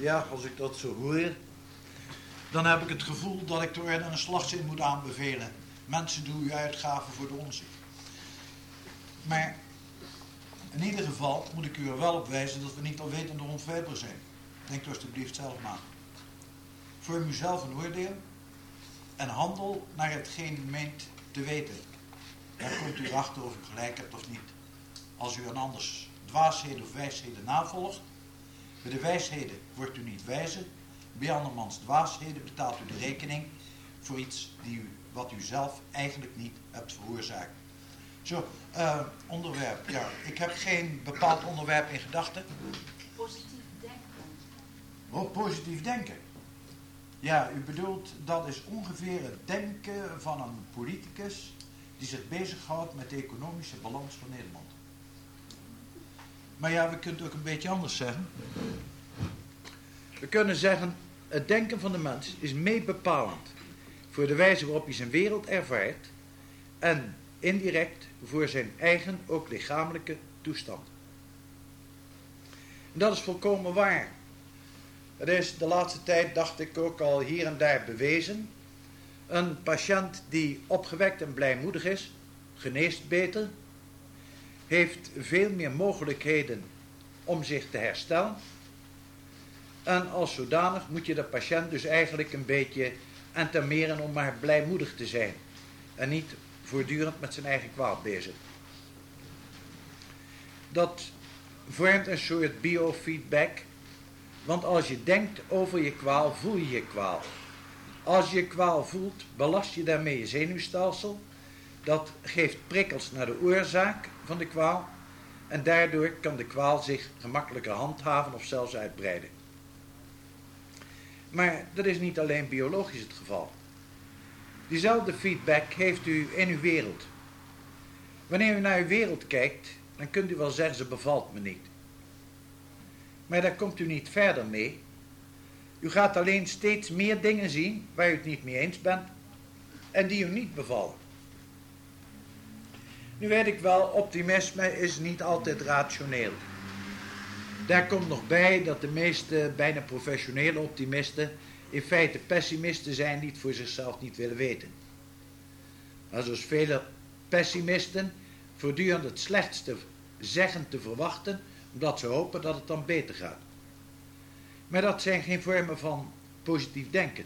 Ja, als ik dat zo hoor, dan heb ik het gevoel dat ik de orde een slagzin moet aanbevelen. Mensen, doe uw uitgaven voor de onze. Maar in ieder geval moet ik u er wel op wijzen dat we niet alwetende ontwerper zijn. Denk alsjeblieft zelf na. Vorm u zelf een oordeel en handel naar hetgeen u meent te weten. Dan komt u erachter of u gelijk hebt of niet. Als u aan anders dwaasheden of wijsheden navolgt, bij de wijsheden wordt u niet wijzer, bij andermans dwaasheden betaalt u de rekening voor iets wat u zelf eigenlijk niet hebt veroorzaakt. Zo, onderwerp. Ja, ik heb geen bepaald onderwerp in gedachten. Positief denken. Oh, positief denken. Ja, u bedoelt, dat is ongeveer het denken van een politicus die zich bezighoudt met de economische balans van Nederland. Maar ja, we kunnen het ook een beetje anders zeggen. We kunnen zeggen, het denken van de mens is meebepalend voor de wijze waarop hij zijn wereld ervaart en indirect voor zijn eigen, ook lichamelijke toestand. En dat is volkomen waar. Het is de laatste tijd, dacht ik, ook al hier en daar bewezen. Een patiënt die opgewekt en blijmoedig is, geneest beter, heeft veel meer mogelijkheden om zich te herstellen. En als zodanig moet je de patiënt dus eigenlijk een beetje entameren om maar blijmoedig te zijn. En niet voortdurend met zijn eigen kwaal bezig. Dat vormt een soort biofeedback. Want als je denkt over je kwaal, voel je je kwaal. Als je je kwaal voelt, belast je daarmee je zenuwstelsel. Dat geeft prikkels naar de oorzaak van de kwaal. En daardoor kan de kwaal zich gemakkelijker handhaven of zelfs uitbreiden. Maar dat is niet alleen biologisch het geval. Diezelfde feedback heeft u in uw wereld. Wanneer u naar uw wereld kijkt, dan kunt u wel zeggen, ze bevalt me niet. Maar daar komt u niet verder mee. U gaat alleen steeds meer dingen zien waar u het niet mee eens bent en die u niet bevallen. Nu weet ik wel, optimisme is niet altijd rationeel. Daar komt nog bij dat de meeste bijna professionele optimisten in feite pessimisten zijn die het voor zichzelf niet willen weten. Maar zoals vele pessimisten voortdurend het slechtste zeggen te verwachten, omdat ze hopen dat het dan beter gaat. Maar dat zijn geen vormen van positief denken.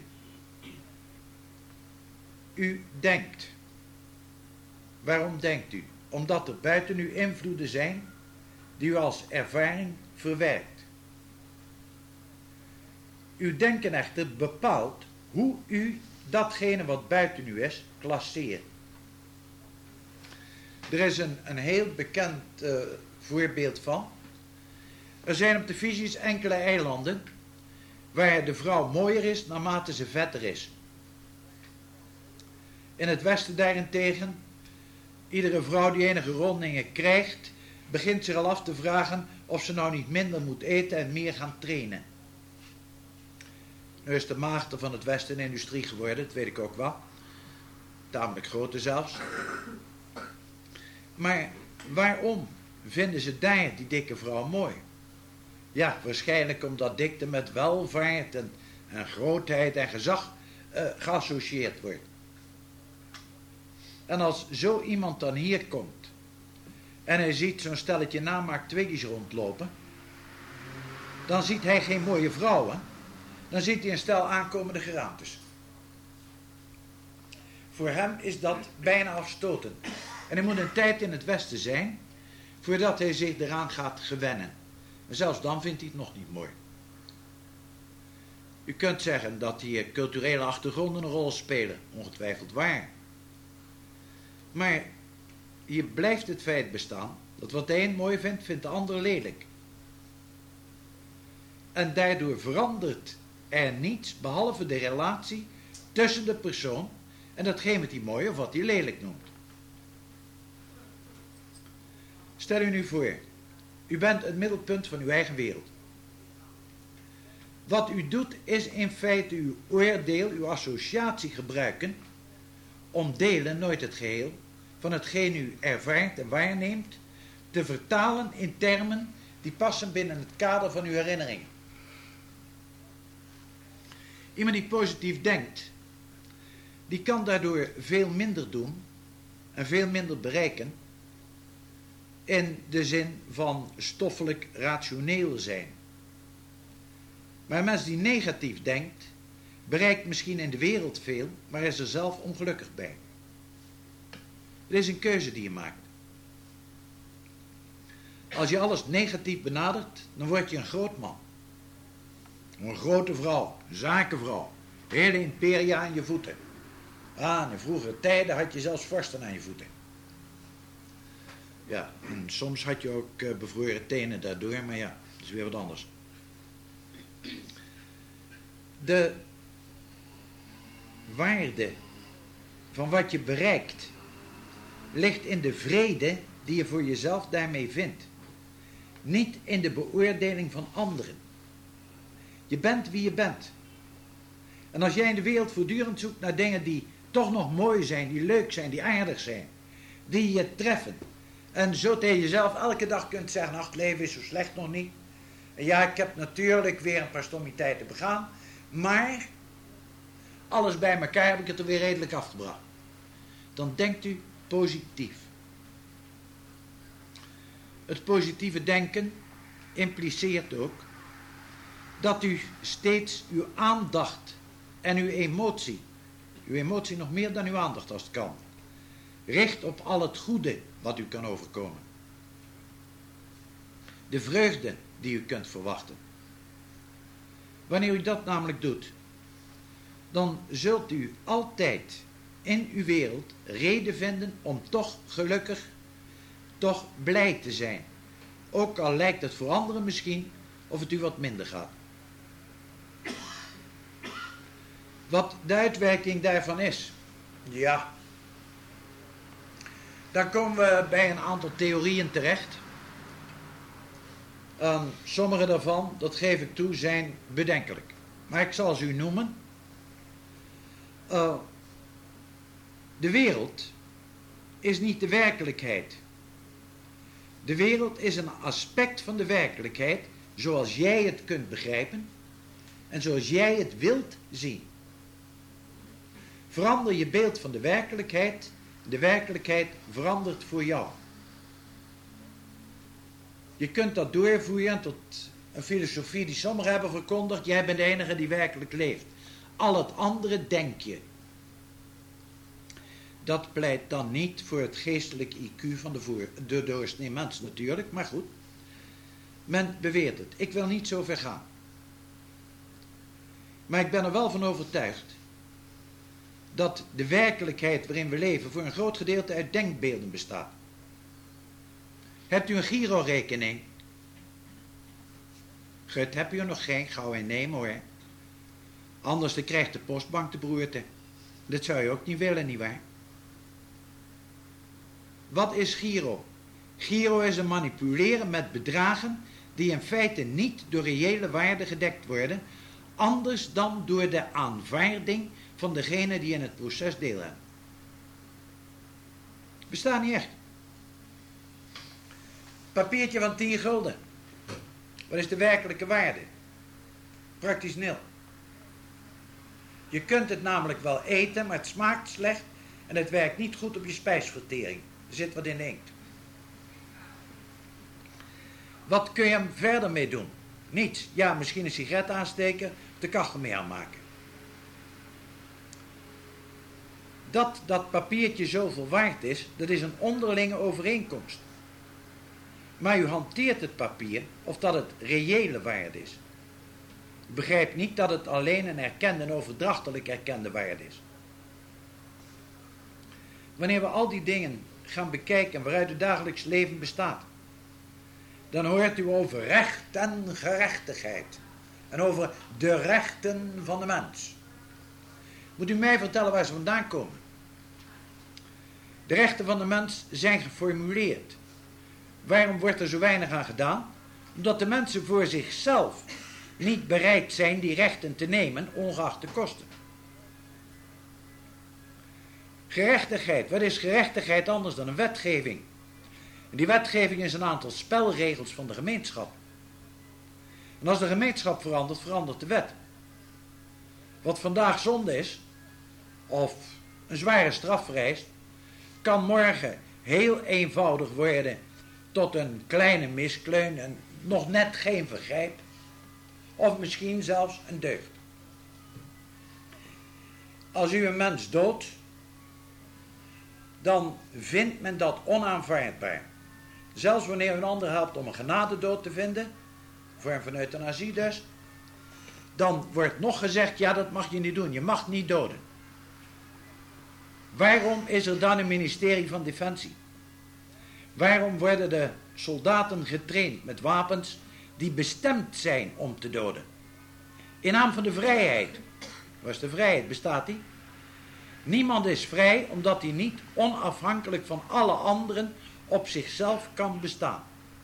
U denkt. Waarom denkt u? Omdat er buiten u invloeden zijn die u als ervaring verwerkt. Uw denken echter bepaalt hoe u datgene wat buiten u is, klasseert. Er is een heel bekend voorbeeld van. Er zijn op de visies enkele eilanden waar de vrouw mooier is naarmate ze vetter is. In het westen daarentegen, iedere vrouw die enige rondingen krijgt, begint zich al af te vragen of ze nou niet minder moet eten en meer gaan trainen. Nu is de maagte van het westen een industrie geworden, dat weet ik ook wel. Tamelijk grote zelfs. Maar waarom vinden ze daar die dikke vrouw mooi? Ja, waarschijnlijk omdat dikte met welvaart en grootheid en gezag geassocieerd wordt. En als zo iemand dan hier komt en hij ziet zo'n stelletje namaak twiggies rondlopen, dan ziet hij geen mooie vrouwen, dan ziet hij een stel aankomende geraamtes. Voor hem is dat bijna afstotend. En hij moet een tijd in het westen zijn voordat hij zich eraan gaat gewennen. En zelfs dan vindt hij het nog niet mooi. U kunt zeggen dat hier culturele achtergronden een rol spelen, ongetwijfeld waar. Maar hier blijft het feit bestaan dat wat de een mooi vindt, vindt de ander lelijk. En daardoor verandert er niets behalve de relatie tussen de persoon en datgene wat hij mooi of wat hij lelijk noemt. Stel u nu voor, u bent het middelpunt van uw eigen wereld. Wat u doet is in feite uw oordeel, uw associatie gebruiken om delen, nooit het geheel, van hetgeen u ervaart en waarneemt, te vertalen in termen die passen binnen het kader van uw herinneringen. Iemand die positief denkt, die kan daardoor veel minder doen en veel minder bereiken in de zin van stoffelijk rationeel zijn. Maar een mens die negatief denkt, bereikt misschien in de wereld veel, maar is er zelf ongelukkig bij. Het is een keuze die je maakt. Als je alles negatief benadert, dan word je een groot man. Een grote vrouw, een zakenvrouw. Hele imperia aan je voeten. In vroegere tijden had je zelfs vorsten aan je voeten. Ja, en soms had je ook bevroren tenen daardoor, maar ja, dat is weer wat anders. De waarde van wat je bereikt ligt in de vrede die je voor jezelf daarmee vindt. Niet in de beoordeling van anderen. Je bent wie je bent. En als jij in de wereld voortdurend zoekt naar dingen die toch nog mooi zijn, die leuk zijn, die aardig zijn, die je treffen, en zo tegen jezelf elke dag kunt zeggen, ach, het leven is zo slecht nog niet. En ja, ik heb natuurlijk weer een paar stommiteiten begaan, maar alles bij elkaar heb ik het er weer redelijk afgebracht. Dan denkt u positief. Het positieve denken impliceert ook dat u steeds uw aandacht en uw emotie nog meer dan uw aandacht als het kan, richt op al het goede wat u kan overkomen. De vreugde die u kunt verwachten. Wanneer u dat namelijk doet, dan zult u altijd in uw wereld reden vinden om toch gelukkig, toch blij te zijn. Ook al lijkt het voor anderen misschien of het u wat minder gaat. Wat de uitwerking daarvan is, ja, dan komen we bij een aantal theorieën terecht. Sommige daarvan, dat geef ik toe, zijn bedenkelijk. Maar ik zal ze u noemen. De wereld is niet de werkelijkheid. De wereld is een aspect van de werkelijkheid zoals jij het kunt begrijpen en zoals jij het wilt zien. Verander je beeld van de werkelijkheid verandert voor jou. Je kunt dat doorvoeren tot een filosofie die sommigen hebben verkondigd, jij bent de enige die werkelijk leeft. Al het andere denk je. Dat pleit dan niet voor het geestelijk IQ van de doorsnee mens natuurlijk, maar goed. Men beweert het. Ik wil niet zo ver gaan. Maar ik ben er wel van overtuigd dat de werkelijkheid waarin we leven voor een groot gedeelte uit denkbeelden bestaat. Hebt u een Giro-rekening? Gut, heb u er nog geen? Gauw innemen hoor. Anders dan krijgt de postbank de beroerte. Dat zou je ook niet willen, nietwaar? Wat is Giro? Giro is een manipuleren met bedragen die in feite niet door reële waarde gedekt worden, anders dan door de aanvaarding van degene die in het proces deel hebben. Bestaat niet echt. Papiertje van 10 gulden. Wat is de werkelijke waarde? Praktisch nul. Je kunt het namelijk wel eten, maar het smaakt slecht en het werkt niet goed op je spijsvertering. Er zit wat in de inkt. Wat kun je hem verder mee doen? Niets. Ja, misschien een sigaret aansteken of de kachel mee aanmaken. Dat papiertje zoveel waard is, dat is een onderlinge overeenkomst. Maar u hanteert het papier of dat het reële waarde is. U begrijpt niet dat het alleen een erkende en overdrachtelijk erkende waarde is. Wanneer we al die dingen gaan bekijken waaruit het dagelijks leven bestaat, dan hoort u over recht en gerechtigheid. En over de rechten van de mens. Moet u mij vertellen waar ze vandaan komen? De rechten van de mens zijn geformuleerd. Waarom wordt er zo weinig aan gedaan? Omdat de mensen voor zichzelf niet bereid zijn die rechten te nemen, ongeacht de kosten. Gerechtigheid. Wat is gerechtigheid anders dan een wetgeving? En die wetgeving is een aantal spelregels van de gemeenschap. En als de gemeenschap verandert, verandert de wet. Wat vandaag zonde is, of een zware straf vereist, kan morgen heel eenvoudig worden tot een kleine miskleun en nog net geen vergrijp, of misschien zelfs een deugd. Als u een mens doodt, dan vindt men dat onaanvaardbaar. Zelfs wanneer u een ander helpt om een genadedood te vinden, een vorm van euthanasie dus, dan wordt nog gezegd, ja, dat mag je niet doen, je mag niet doden. Waarom is er dan een ministerie van Defensie? Waarom worden de soldaten getraind met wapens die bestemd zijn om te doden? In naam van de vrijheid. Waar is de vrijheid? Bestaat die? Niemand is vrij omdat hij niet onafhankelijk van alle anderen op zichzelf kan bestaan.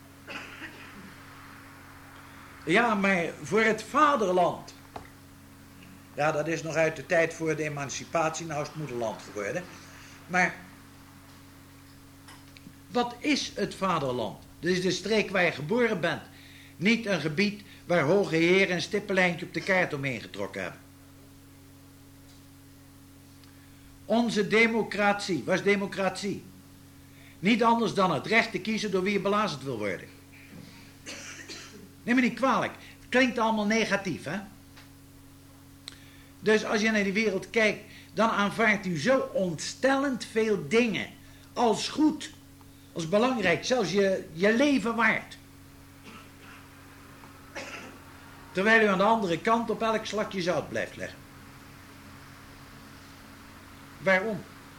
Ja, maar voor het vaderland. Ja, dat is nog uit de tijd voor de emancipatie, nou is het moederland geworden. Maar wat is het vaderland? Dat is de streek waar je geboren bent. Niet een gebied waar hoge heren een stippenlijntje op de kaart omheen getrokken hebben. Onze democratie, wat is democratie? Niet anders dan het recht te kiezen door wie je belazerd wil worden. Neem me niet kwalijk, het klinkt allemaal negatief, hè? Dus als je naar die wereld kijkt, dan aanvaardt u zo ontstellend veel dingen als goed, als belangrijk, zelfs je leven waard. Terwijl u aan de andere kant op elk slakje zout blijft leggen. Waarom?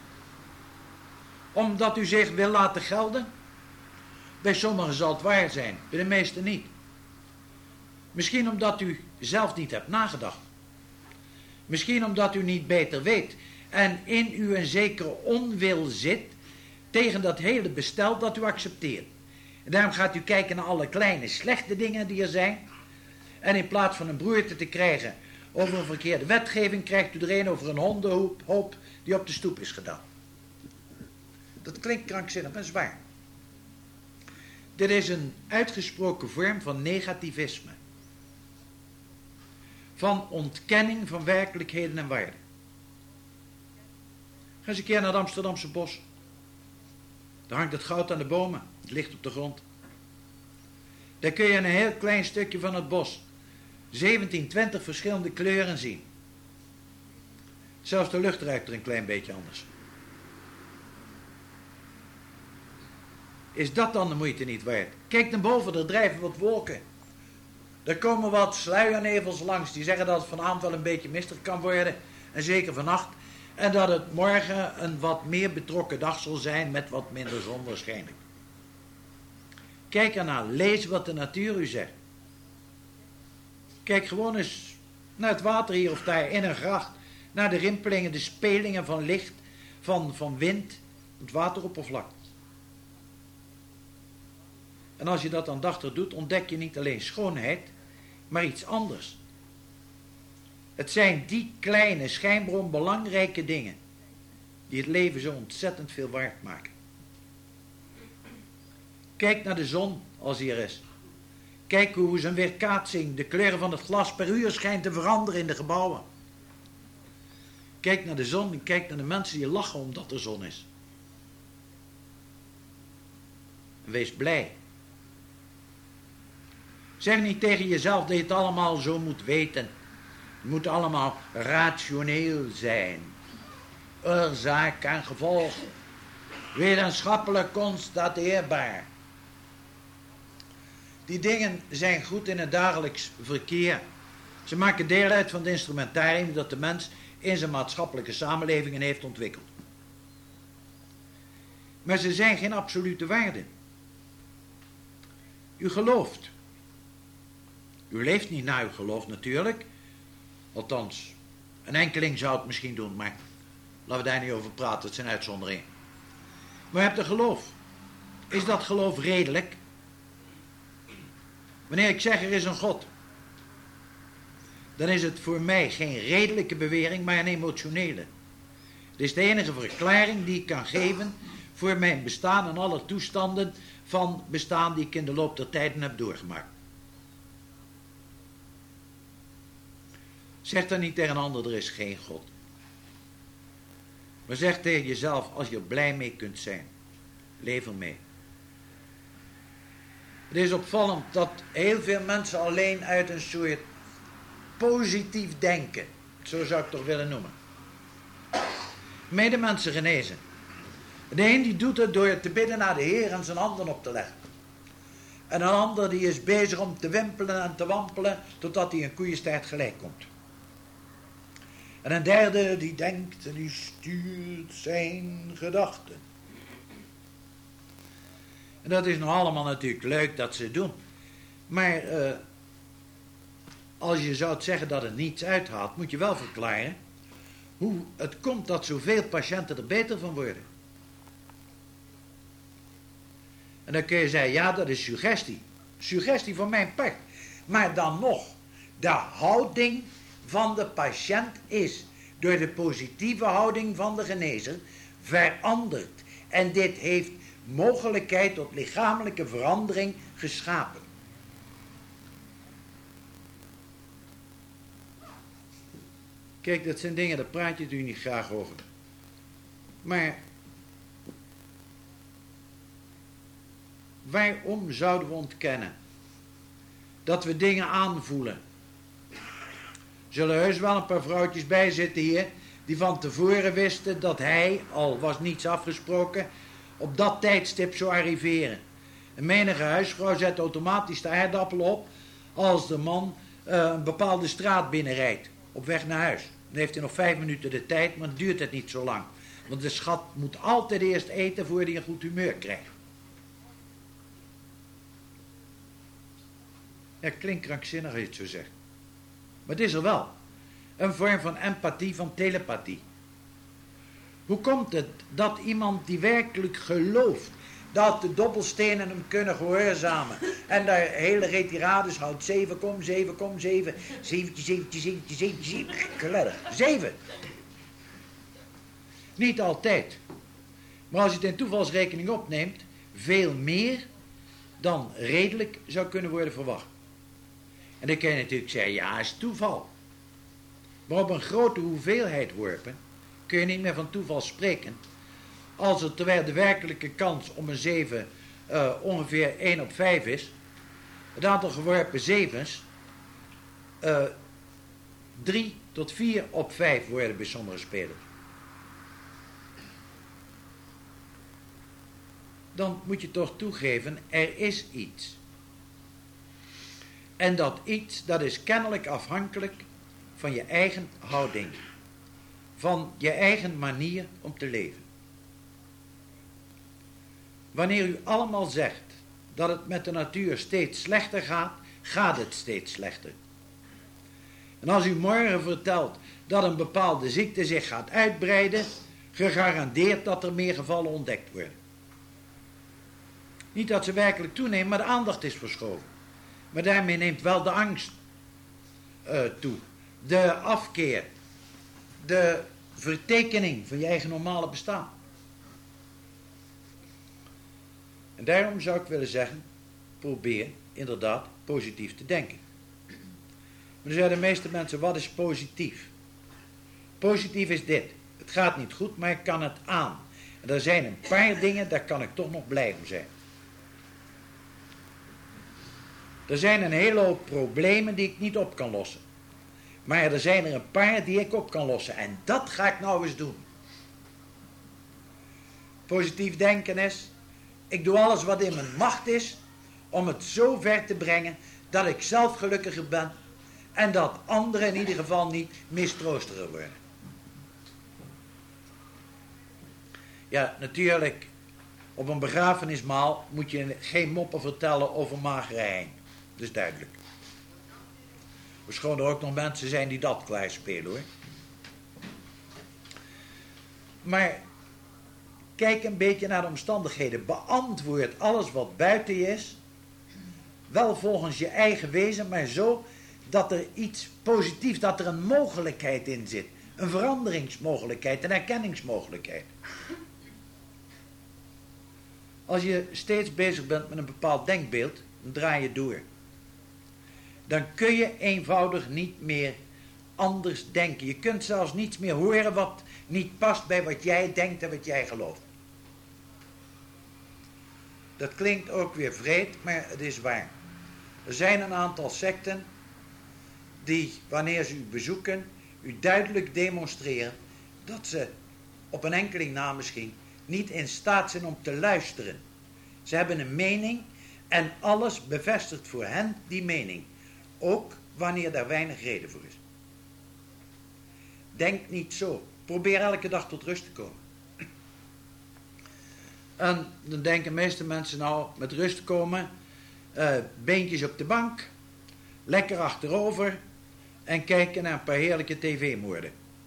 Omdat u zich wil laten gelden? Bij sommigen zal het waar zijn, bij de meesten niet. Misschien omdat u zelf niet hebt nagedacht. Misschien omdat u niet beter weet en in u een zekere onwil zit tegen dat hele bestel dat u accepteert. En daarom gaat u kijken naar alle kleine slechte dingen die er zijn. En in plaats van een broerte te krijgen over een verkeerde wetgeving, krijgt u er een over een hondenhoop die op de stoep is gedaan. Dat klinkt krankzinnig, maar zwaar. Dit is een uitgesproken vorm van negativisme. Van ontkenning van werkelijkheden en waarden. Ga eens een keer naar het Amsterdamse bos. Daar hangt het goud aan de bomen. Het ligt op de grond. Daar kun je een heel klein stukje van het bos 17, 20 verschillende kleuren zien. Zelfs de lucht ruikt er een klein beetje anders. Is dat dan de moeite niet waard? Kijk naar boven, er drijven wat wolken. Er komen wat sluiernevels langs. Die zeggen dat het vanavond wel een beetje mistig kan worden. En zeker vannacht. En dat het morgen een wat meer betrokken dag zal zijn met wat minder zon waarschijnlijk. Kijk ernaar, lees wat de natuur u zegt. Kijk gewoon eens naar het water hier of daar in een gracht. Naar de rimpelingen, de spelingen van licht, van wind, het wateroppervlak. En als je dat aandachtig doet, ontdek je niet alleen schoonheid, maar iets anders. Het zijn die kleine, schijnbaar onbelangrijke dingen die het leven zo ontzettend veel waard maken. Kijk naar de zon als hij er is. Kijk hoe zijn weerkaatsing, de kleur van het glas per uur schijnt te veranderen in de gebouwen. Kijk naar de zon en kijk naar de mensen die lachen omdat er zon is. Wees blij. Zeg niet tegen jezelf dat je het allemaal zo moet weten. Het moet allemaal rationeel zijn. Oorzaak en gevolg. Wetenschappelijk constateerbaar. Die dingen zijn goed in het dagelijks verkeer. Ze maken deel uit van het instrumentarium dat de mens in zijn maatschappelijke samenlevingen heeft ontwikkeld. Maar ze zijn geen absolute waarde. U gelooft. U leeft niet naar uw geloof natuurlijk. Althans, een enkeling zou het misschien doen, maar laten we daar niet over praten, het zijn uitzonderingen. Maar u hebt een geloof. Is dat geloof redelijk? Wanneer ik zeg er is een God, dan is het voor mij geen redelijke bewering, maar een emotionele. Het is de enige verklaring die ik kan geven voor mijn bestaan en alle toestanden van bestaan die ik in de loop der tijden heb doorgemaakt. Zeg dan niet tegen een ander, er is geen God. Maar zeg tegen jezelf, als je er blij mee kunt zijn, leef ermee. Het is opvallend dat heel veel mensen alleen uit een soort positief denken, zo zou ik het toch willen noemen, medemensen genezen. De een die doet het door te bidden naar de Heer en zijn handen op te leggen. En een ander die is bezig om te wimpelen en te wampelen totdat hij in koeienstaart gelijk komt. En een derde die denkt en die stuurt zijn gedachten. En dat is nog allemaal natuurlijk leuk dat ze doen. Maar als je zou zeggen dat het niets uithaalt, moet je wel verklaren hoe het komt dat zoveel patiënten er beter van worden. En dan kun je zeggen, ja, dat is suggestie. Suggestie van mijn part. Maar dan nog, de houding van de patiënt is door de positieve houding van de genezer veranderd. En dit heeft mogelijkheid tot lichamelijke verandering geschapen. Kijk, dat zijn dingen, daar praat je natuurlijk niet graag over. Maar waarom zouden we ontkennen dat we dingen aanvoelen? Zullen heus wel een paar vrouwtjes bij zitten hier die van tevoren wisten dat hij, al was niets afgesproken, op dat tijdstip zou arriveren. En menige huisvrouw zet automatisch de aardappel op als de man een bepaalde straat binnenrijdt op weg naar huis. Dan heeft hij nog 5 minuten de tijd, maar dan duurt het niet zo lang. Want de schat moet altijd eerst eten voordat hij een goed humeur krijgt. Ja, klinkt krankzinnig als je het zo zegt. Maar het is er wel. Een vorm van empathie, van telepathie. Hoe komt het dat iemand die werkelijk gelooft dat de dobbelstenen hem kunnen gehoorzamen en daar hele retirades houdt, 7, kom, 7, kom, 7, 7, kleder, 7. Niet altijd. Maar als je het in toevalsrekening opneemt, veel meer dan redelijk zou kunnen worden verwacht. En dan kan je natuurlijk zeggen, ja, is toeval. Maar op een grote hoeveelheid worpen kun je niet meer van toeval spreken. Als er, terwijl de werkelijke kans om een 7 ongeveer 1 op 5 is, het aantal geworpen 7's 3 tot 4 op 5 worden bij sommige spelers. Dan moet je toch toegeven, er is iets. En dat iets, dat is kennelijk afhankelijk van je eigen houding. Van je eigen manier om te leven. Wanneer u allemaal zegt dat het met de natuur steeds slechter gaat, gaat het steeds slechter. En als u morgen vertelt dat een bepaalde ziekte zich gaat uitbreiden, gegarandeerd dat er meer gevallen ontdekt worden. Niet dat ze werkelijk toenemen, maar de aandacht is verschoven. Maar daarmee neemt wel de angst toe. De afkeer. De vertekening van je eigen normale bestaan. En daarom zou ik willen zeggen, probeer inderdaad positief te denken. Maar dan zeggen de meeste mensen, wat is positief? Positief is dit. Het gaat niet goed, maar ik kan het aan. En er zijn een paar dingen, daar kan ik toch nog blij om zijn. Er zijn een hele hoop problemen die ik niet op kan lossen. Maar er zijn er een paar die ik op kan lossen. En dat ga ik nou eens doen. Positief denken is, ik doe alles wat in mijn macht is om het zo ver te brengen dat ik zelf gelukkiger ben en dat anderen in ieder geval niet mistroostiger worden. Ja, natuurlijk, op een begrafenismaal moet je geen moppen vertellen over magere hein. Dat is duidelijk. Verschoon er ook nog mensen zijn die dat klaar spelen, hoor. Maar kijk een beetje naar de omstandigheden. Beantwoord alles wat buiten je is. Wel volgens je eigen wezen, maar zo dat er iets positiefs, dat er een mogelijkheid in zit. Een veranderingsmogelijkheid, een erkenningsmogelijkheid. Als je steeds bezig bent met een bepaald denkbeeld, dan draai je door. Dan kun je eenvoudig niet meer anders denken. Je kunt zelfs niets meer horen wat niet past bij wat jij denkt en wat jij gelooft. Dat klinkt ook weer vreed, maar het is waar. Er zijn een aantal secten die, wanneer ze u bezoeken, u duidelijk demonstreren dat ze, op een enkeling na misschien, niet in staat zijn om te luisteren. Ze hebben een mening en alles bevestigt voor hen die mening. Ook wanneer daar weinig reden voor is. Denk niet zo. Probeer elke dag tot rust te komen. En dan denken de meeste mensen nou met rust komen, beentjes op de bank, lekker achterover en kijken naar een paar heerlijke tv-moorden.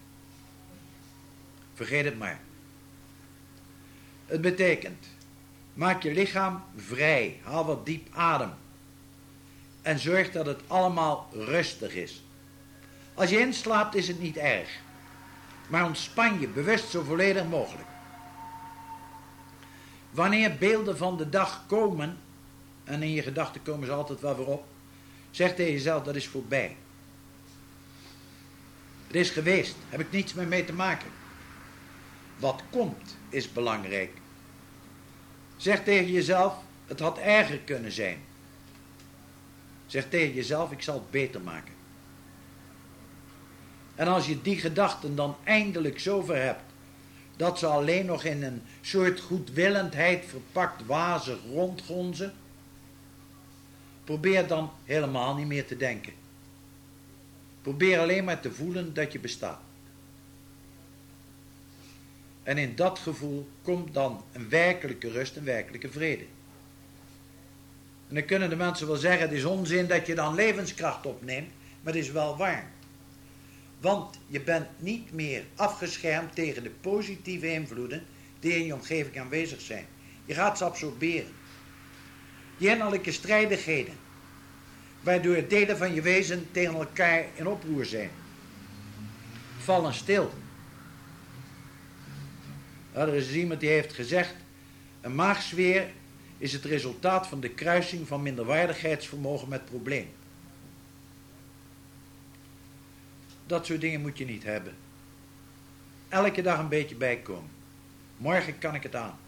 Vergeet het maar. Het betekent, maak je lichaam vrij, haal wat diep adem en zorg dat het allemaal rustig is. Als je inslaapt is het niet erg, maar ontspan je bewust zo volledig mogelijk. Wanneer beelden van de dag komen, en in je gedachten komen ze altijd wel weer op, zeg tegen jezelf, dat is voorbij. Het is geweest, heb ik niets meer mee te maken. Wat komt is belangrijk. Zeg tegen jezelf, het had erger kunnen zijn. Zeg tegen jezelf, ik zal het beter maken. En als je die gedachten dan eindelijk zover hebt, dat ze alleen nog in een soort goedwillendheid verpakt wazig rondgonzen, probeer dan helemaal niet meer te denken. Probeer alleen maar te voelen dat je bestaat. En in dat gevoel komt dan een werkelijke rust, een werkelijke vrede. En dan kunnen de mensen wel zeggen, het is onzin dat je dan levenskracht opneemt, maar het is wel waar. Want je bent niet meer afgeschermd tegen de positieve invloeden die in je omgeving aanwezig zijn. Je gaat ze absorberen. Die innerlijke strijdigheden, waardoor delen van je wezen tegen elkaar in oproer zijn, vallen stil. Er is iemand die heeft gezegd, een maagzweer is het resultaat van de kruising van minderwaardigheidsvermogen met probleem. Dat soort dingen moet je niet hebben. Elke dag een beetje bijkomen. Morgen kan ik het aan.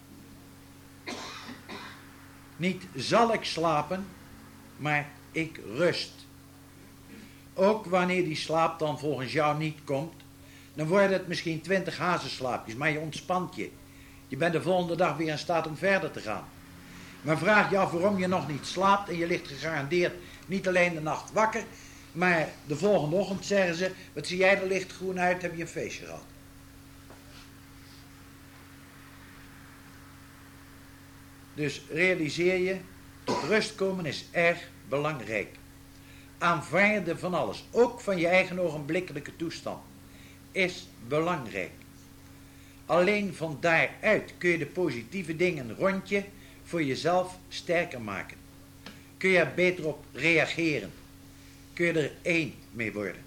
Niet zal ik slapen, maar ik rust. Ook wanneer die slaap dan volgens jou niet komt, dan worden het misschien 20 hazenslaapjes, maar je ontspant je. Je bent de volgende dag weer in staat om verder te gaan. Maar vraag je af waarom je nog niet slaapt en je ligt gegarandeerd niet alleen de nacht wakker, maar de volgende ochtend zeggen ze, wat zie jij er lichtgroen uit, heb je een feestje gehad. Dus realiseer je, tot rust komen is erg belangrijk. Aanvaarden van alles, ook van je eigen ogenblikkelijke toestand, is belangrijk. Alleen van daaruit kun je de positieve dingen rond je voor jezelf sterker maken. Kun je er beter op reageren. Kun je er één mee worden.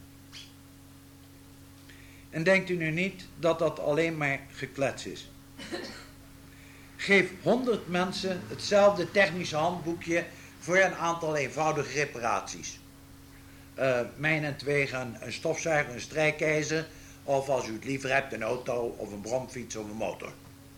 En denkt u nu niet dat dat alleen maar geklets is. Geef 100 mensen hetzelfde technische handboekje voor een aantal eenvoudige reparaties. Mijnentwege een stofzuiger, een strijkijzer, of als u het liever hebt een auto of een bromfiets of een motor.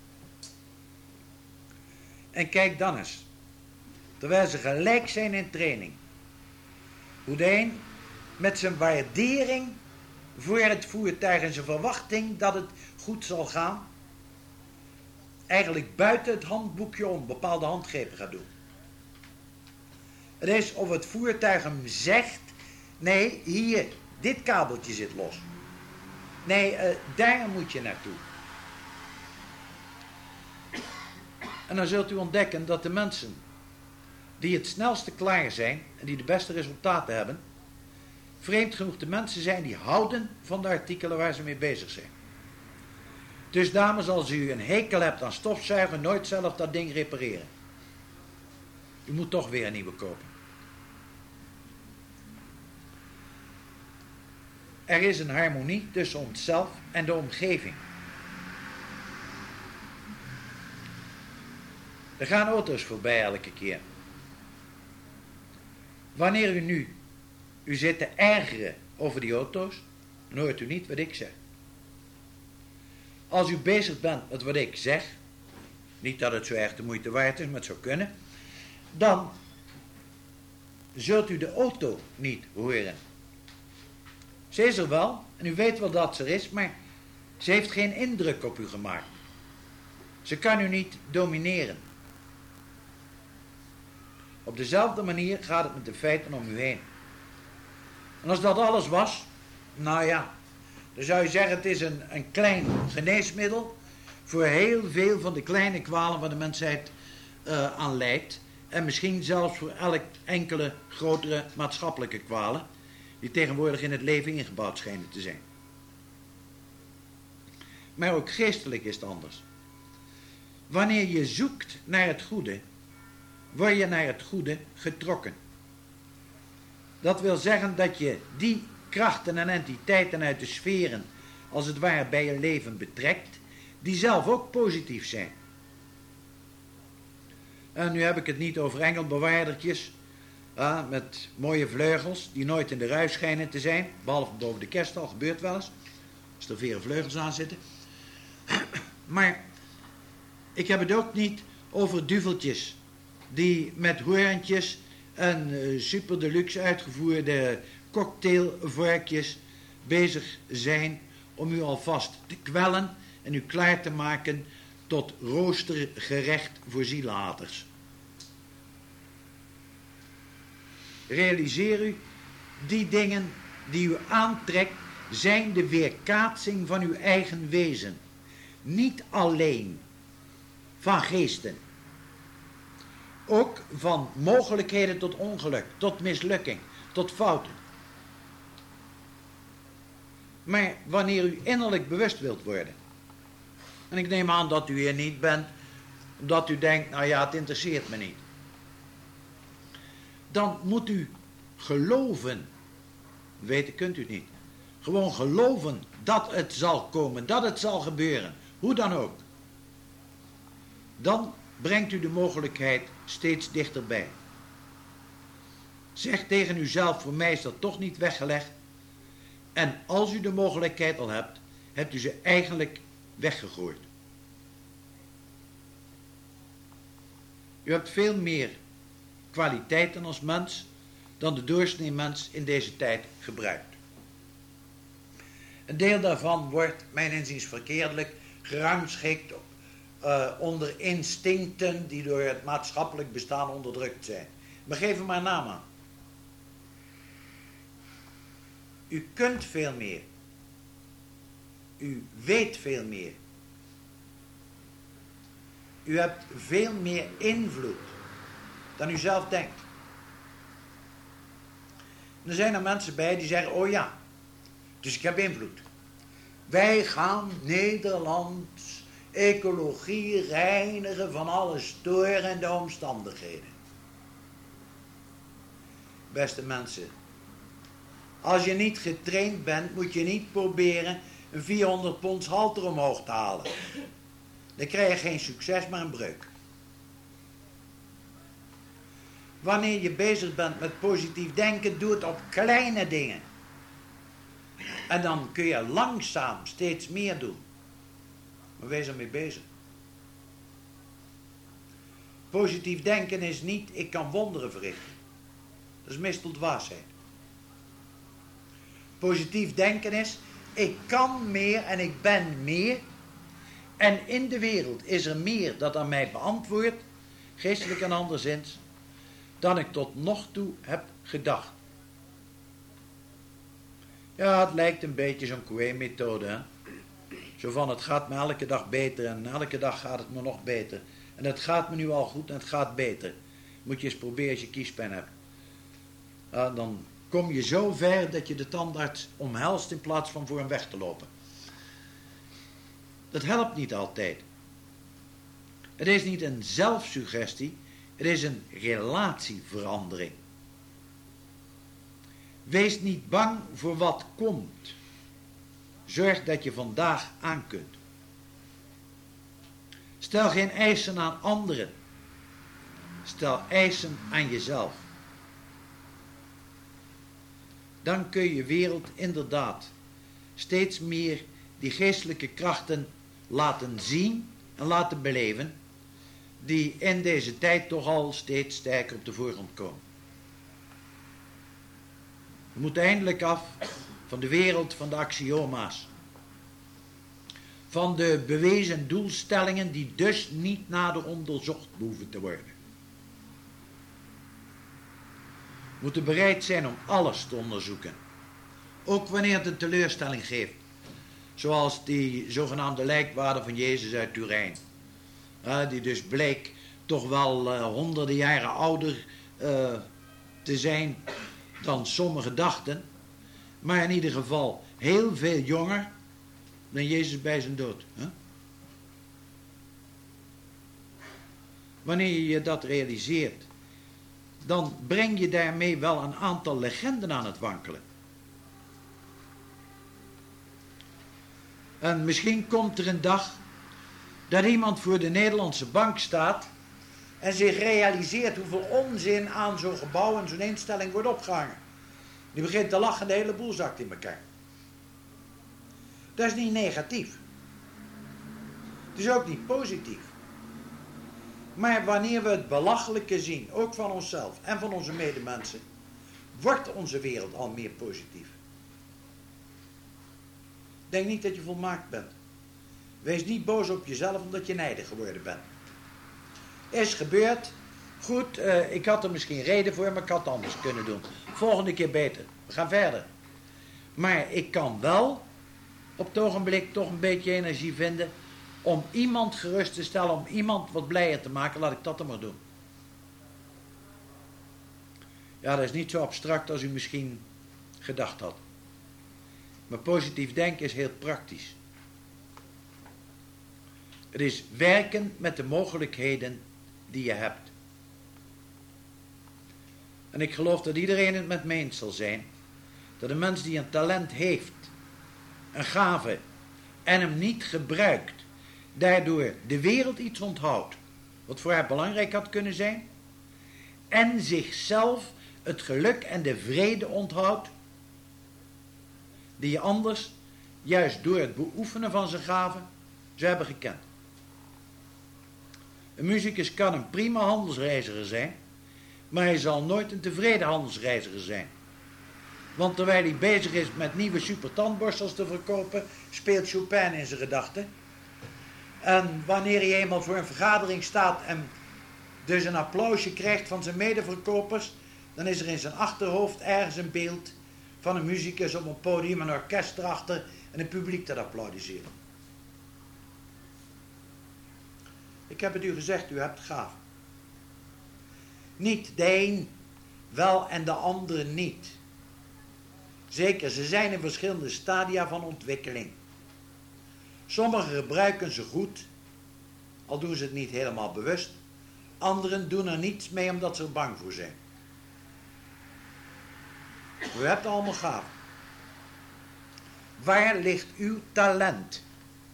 En kijk dan eens, terwijl ze gelijk zijn in training, hoe de een met zijn waardering voor het voertuig en zijn verwachting dat het goed zal gaan, eigenlijk buiten het handboekje om bepaalde handgrepen gaat doen. Het is of het voertuig hem zegt, nee, hier, dit kabeltje zit los. Nee, daar moet je naartoe. En dan zult u ontdekken dat de mensen die het snelste klaar zijn en die de beste resultaten hebben, vreemd genoeg de mensen zijn die houden van de artikelen waar ze mee bezig zijn. Dus dames, als u een hekel hebt aan stofzuigen, nooit zelf dat ding repareren. U moet toch weer een nieuwe kopen. Er is een harmonie tussen onszelf en de omgeving. Er gaan auto's voorbij elke keer. Wanneer u zit te ergeren over die auto's, dan hoort u niet wat ik zeg. Als u bezig bent met wat ik zeg, niet dat het zo erg de moeite waard is, maar het zou kunnen, dan zult u de auto niet horen. Ze is er wel, en u weet wel dat ze er is, maar ze heeft geen indruk op u gemaakt. Ze kan u niet domineren. Op dezelfde manier gaat het met de feiten om u heen. En als dat alles was, nou ja, dan zou je zeggen het is een klein geneesmiddel voor heel veel van de kleine kwalen waar de mensheid aan lijdt. En misschien zelfs voor enkele grotere maatschappelijke kwalen die tegenwoordig in het leven ingebouwd schijnen te zijn. Maar ook geestelijk is het anders. Wanneer je zoekt naar het goede, word je naar het goede getrokken. Dat wil zeggen dat je die krachten en entiteiten uit de sferen, als het ware bij je leven betrekt, die zelf ook positief zijn. En nu heb ik het niet over engelbewaardertjes, met mooie vleugels, die nooit in de ruis schijnen te zijn, behalve boven de kerststal, gebeurt wel eens, als er vele vleugels aan zitten. Maar ik heb het ook niet over duveltjes, die met hoorntjes en super deluxe uitgevoerde cocktailvorkjes bezig zijn om u alvast te kwellen en u klaar te maken tot roostergerecht voor zielhaters. Realiseer u, die dingen die u aantrekt zijn de weerkaatsing van uw eigen wezen. Niet alleen van geesten. Ook van mogelijkheden tot ongeluk, tot mislukking, tot fouten. Maar wanneer u innerlijk bewust wilt worden, en ik neem aan dat u hier niet bent, omdat u denkt, nou ja, het interesseert me niet. Dan moet u geloven, weten kunt u het niet, gewoon geloven dat het zal komen, dat het zal gebeuren, hoe dan ook. Dan brengt u de mogelijkheid steeds dichterbij. Zeg tegen uzelf, voor mij is dat toch niet weggelegd. En als u de mogelijkheid al hebt, hebt u ze eigenlijk weggegooid. U hebt veel meer kwaliteiten als mens dan de doorsnee mens in deze tijd gebruikt. Een deel daarvan wordt, mijn inziens verkeerdelijk, gerangschikt onder instincten die door het maatschappelijk bestaan onderdrukt zijn. Maar geef er maar naam aan. U kunt veel meer. U weet veel meer. U hebt veel meer invloed dan u zelf denkt. En er zijn er mensen bij die zeggen, oh ja, dus ik heb invloed. Wij gaan Nederlands ecologie reinigen van alle storende omstandigheden. Beste mensen, als je niet getraind bent, moet je niet proberen een 400 pond halter omhoog te halen. Dan krijg je geen succes, maar een breuk. Wanneer je bezig bent met positief denken, doe het op kleine dingen. En dan kun je langzaam steeds meer doen. Maar wees ermee bezig. Positief denken is niet, ik kan wonderen verrichten. Dat is meestal dwaasheid. Positief denken is, ik kan meer en ik ben meer. En in de wereld is er meer dat aan mij beantwoordt, geestelijk en anderszins, dan ik tot nog toe heb gedacht. Ja, het lijkt een beetje zo'n Coué-methode, hè. Zo van, het gaat me elke dag beter en elke dag gaat het me nog beter. En het gaat me nu al goed en het gaat beter. Moet je eens proberen als je kiespijn hebt. Dan kom je zo ver dat je de tandarts omhelst in plaats van voor hem weg te lopen. Dat helpt niet altijd. Het is niet een zelfsuggestie, het is een relatieverandering. Wees niet bang voor wat komt. Zorg dat je vandaag aan kunt. Stel geen eisen aan anderen. Stel eisen aan jezelf. Dan kun je je wereld inderdaad steeds meer die geestelijke krachten laten zien en laten beleven, die in deze tijd toch al steeds sterker op de voorgrond komen. We moeten eindelijk af van de wereld van de axioma's, van de bewezen doelstellingen die dus niet nader onderzocht hoeven te worden. We moeten bereid zijn om alles te onderzoeken, ook wanneer het een teleurstelling geeft, zoals die zogenaamde lijkwaarde van Jezus uit Turijn, die dus bleek toch wel honderden jaren ouder te zijn dan sommigen dachten, maar in ieder geval heel veel jonger dan Jezus bij zijn dood. Wanneer je dat realiseert, dan breng je daarmee wel een aantal legenden aan het wankelen. En misschien komt er een dag dat iemand voor de Nederlandse bank staat en zich realiseert hoeveel onzin aan zo'n gebouw en zo'n instelling wordt opgehangen. Die begint te lachen en de hele boel zakt in elkaar. Dat is niet negatief. Het is ook niet positief. Maar wanneer we het belachelijke zien, ook van onszelf en van onze medemensen, wordt onze wereld al meer positief. Denk niet dat je volmaakt bent. Wees niet boos op jezelf omdat je nijdig geworden bent. Is gebeurd. Goed, ik had er misschien reden voor, maar ik had het anders kunnen doen. Volgende keer beter. We gaan verder. Maar ik kan wel op het ogenblik toch een beetje energie vinden om iemand gerust te stellen, om iemand wat blijer te maken. Laat ik dat dan maar doen. Ja, dat is niet zo abstract als u misschien gedacht had. Maar positief denken is heel praktisch. Het is werken met de mogelijkheden die je hebt. En ik geloof dat iedereen het met me eens zal zijn, dat een mens die een talent heeft, een gave, en hem niet gebruikt, daardoor de wereld iets onthoudt, wat voor haar belangrijk had kunnen zijn, en zichzelf het geluk en de vrede onthoudt, die je anders, juist door het beoefenen van zijn gave, zou hebben gekend. Een muzikus kan een prima handelsreiziger zijn, maar hij zal nooit een tevreden handelsreiziger zijn. Want terwijl hij bezig is met nieuwe supertandborstels te verkopen, speelt Chopin in zijn gedachten. En wanneer hij eenmaal voor een vergadering staat en dus een applausje krijgt van zijn medeverkopers, dan is er in zijn achterhoofd ergens een beeld van een muzikus op een podium, een orkest erachter en een publiek dat applaudisseren. Ik heb het u gezegd, u hebt gaven. Niet de een wel en de ander niet. Zeker, ze zijn in verschillende stadia van ontwikkeling. Sommigen gebruiken ze goed, al doen ze het niet helemaal bewust. Anderen doen er niets mee omdat ze er bang voor zijn. U hebt allemaal gaven. Waar ligt uw talent?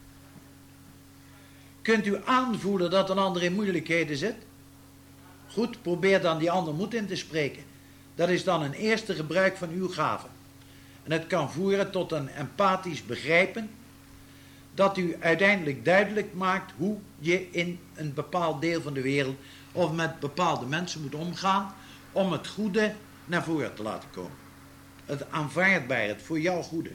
Kunt u aanvoelen dat een ander in moeilijkheden zit? Goed, probeer dan die ander moed in te spreken. Dat is dan een eerste gebruik van uw gaven. En het kan voeren tot een empathisch begrijpen, dat u uiteindelijk duidelijk maakt hoe je in een bepaald deel van de wereld of met bepaalde mensen moet omgaan om het goede naar voren te laten komen. Het aanvaardbare, het voor jou goede.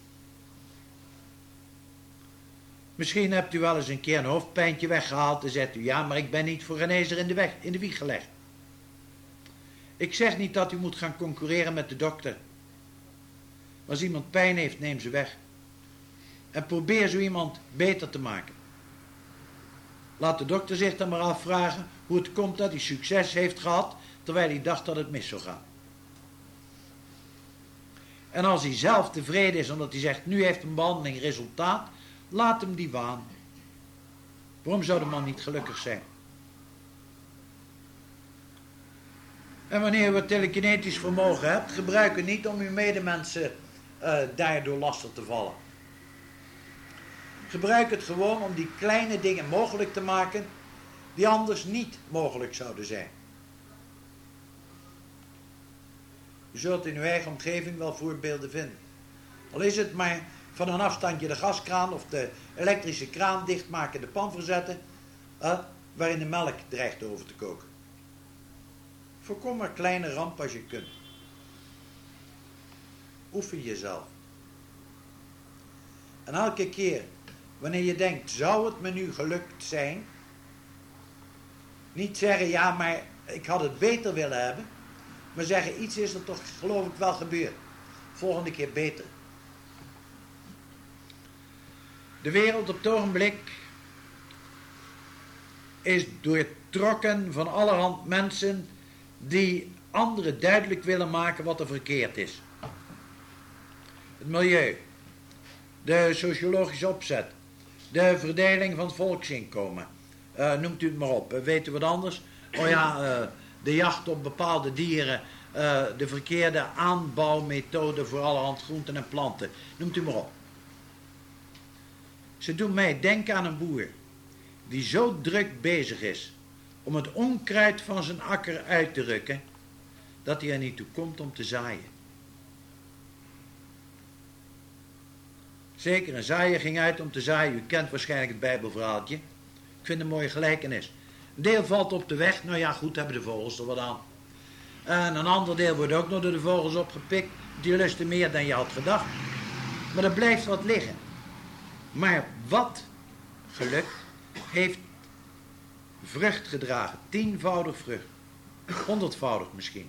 Misschien hebt u wel eens een keer een hoofdpijntje weggehaald en zegt u, ja, maar ik ben niet voor genezer in de wieg gelegd. Ik zeg niet dat u moet gaan concurreren met de dokter. Als iemand pijn heeft, neem ze weg. En probeer zo iemand beter te maken. Laat de dokter zich dan maar afvragen hoe het komt dat hij succes heeft gehad, terwijl hij dacht dat het mis zou gaan. En als hij zelf tevreden is omdat hij zegt, nu heeft een behandeling resultaat, laat hem die waan. Waarom zou de man niet gelukkig zijn? En wanneer u het telekinetisch vermogen hebt, gebruik het niet om uw medemensen daardoor lastig te vallen. Gebruik het gewoon om die kleine dingen mogelijk te maken die anders niet mogelijk zouden zijn. U zult in uw eigen omgeving wel voorbeelden vinden. Al is het maar van een afstandje de gaskraan of de elektrische kraan dichtmaken, de pan verzetten, waarin de melk dreigt over te koken. Voorkom maar kleine ramp als je kunt. Oefen jezelf. En elke keer wanneer je denkt, zou het me nu gelukt zijn? Niet zeggen, ja, maar ik had het beter willen hebben. Maar zeggen, iets is er toch, geloof ik, wel gebeurd. Volgende keer beter. De wereld op het ogenblik is doortrokken van allerhand mensen die anderen duidelijk willen maken wat er verkeerd is. Het milieu, de sociologische opzet, de verdeling van het volksinkomen, noemt u het maar op. Weet u wat anders? Oh ja, de jacht op bepaalde dieren, de verkeerde aanbouwmethode voor allerhand groenten en planten, noemt u maar op. Ze doen mij denken aan een boer die zo druk bezig is om het onkruid van zijn akker uit te rukken, dat hij er niet toe komt om te zaaien. Zeker, een zaaier ging uit om te zaaien. U kent waarschijnlijk het Bijbelverhaaltje. Ik vind het een mooie gelijkenis. Een deel valt op de weg. Nou ja, goed, hebben de vogels er wat aan. En een ander deel wordt ook nog door de vogels opgepikt. Die lusten meer dan je had gedacht. Maar er blijft wat liggen. Maar wat geluk heeft vrucht gedragen. 10-voudig vrucht. 100-voudig misschien.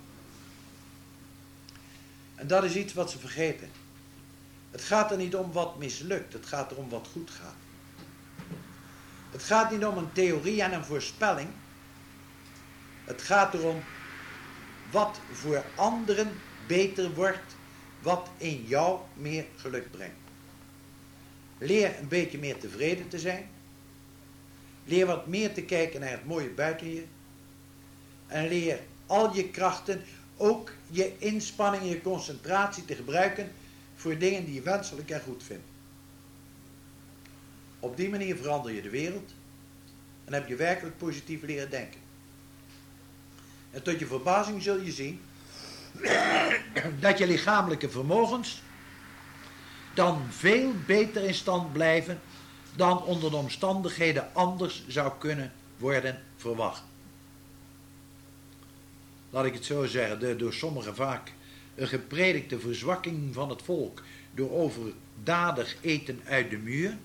En dat is iets wat ze vergeten. Het gaat er niet om wat mislukt. Het gaat erom wat goed gaat. Het gaat niet om een theorie en een voorspelling. Het gaat erom wat voor anderen beter wordt. Wat in jou meer geluk brengt. Leer een beetje meer tevreden te zijn. Leer wat meer te kijken naar het mooie buiten je. En leer al je krachten, ook je inspanning en je concentratie te gebruiken voor dingen die je wenselijk en goed vindt. Op die manier verander je de wereld en heb je werkelijk positief leren denken. En tot je verbazing zul je zien dat je lichamelijke vermogens dan veel beter in stand blijven dan onder de omstandigheden anders zou kunnen worden verwacht. Laat ik het zo zeggen, de door sommigen vaak een gepredikte verzwakking van het volk door overdadig eten uit de muur,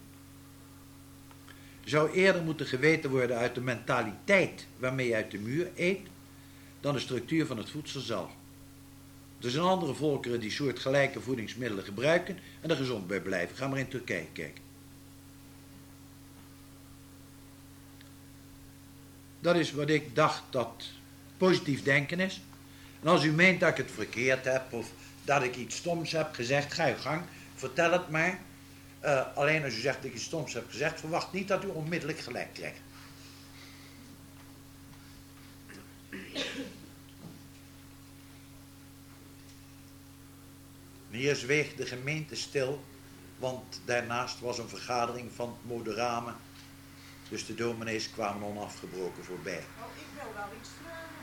zou eerder moeten geweten worden uit de mentaliteit waarmee je uit de muur eet, dan de structuur van het voedsel zelf. Er zijn andere volkeren die soortgelijke voedingsmiddelen gebruiken en er gezond bij blijven. Ga maar in Turkije kijken. Dat is wat ik dacht dat positief denken is. En als u meent dat ik het verkeerd heb of dat ik iets stoms heb gezegd, ga uw gang, vertel het maar. Alleen als u zegt dat ik iets stoms heb gezegd, verwacht niet dat u onmiddellijk gelijk krijgt. En hier zweeg de gemeente stil, want daarnaast was een vergadering van moderamen. Dus de dominees kwamen onafgebroken voorbij. Oh, ik wil wel iets vragen.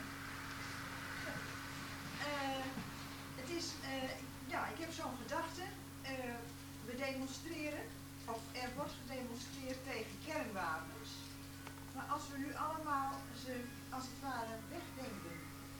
Het is, ik heb zo'n gedachte. We demonstreren, of er wordt gedemonstreerd tegen kernwapens. Maar als we nu allemaal ze, als het ware, wegdenken,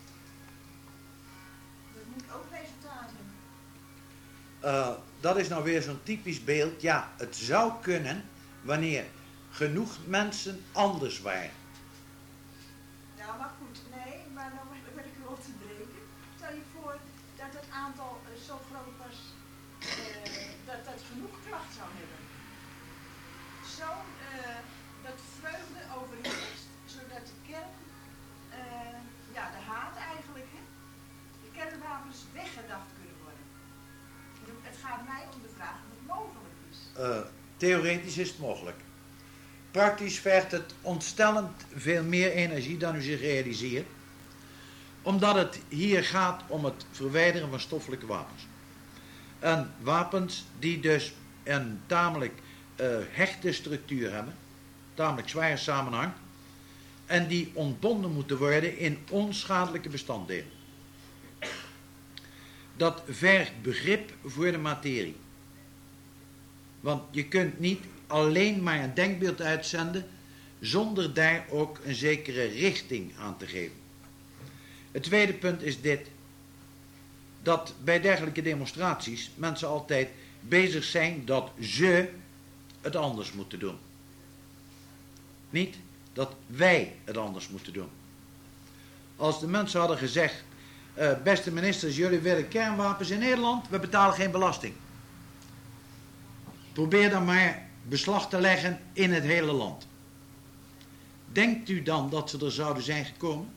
dat moet ook resultaat hebben. Dat is nou weer zo'n typisch beeld. Ja, het zou kunnen wanneer genoeg mensen anders waren. Ja, maar goed, nee, maar dan wil ik u op te breken. Stel je voor dat het aantal zo groot was dat dat genoeg kracht zou hebben. Zo dat vreugde overheerst, zodat de kern, de haat eigenlijk, de kernwapens weggedacht kunnen worden. Het gaat mij om de vraag of het mogelijk is. Theoretisch is het mogelijk. Praktisch vergt het ontstellend veel meer energie dan u zich realiseert. Omdat het hier gaat om het verwijderen van stoffelijke wapens. En wapens die dus een tamelijk hechte structuur hebben. Tamelijk zware samenhang. En die ontbonden moeten worden in onschadelijke bestanddelen. Dat vergt begrip voor de materie. Want je kunt niet alleen maar een denkbeeld uitzenden zonder daar ook een zekere richting aan te geven. Het tweede punt is dit. Dat bij dergelijke demonstraties mensen altijd bezig zijn dat ze het anders moeten doen. Niet dat wij het anders moeten doen. Als de mensen hadden gezegd, beste ministers, jullie willen kernwapens in Nederland, we betalen geen belasting. Probeer dan maar beslag te leggen in het hele land. Denkt u dan dat ze er zouden zijn gekomen?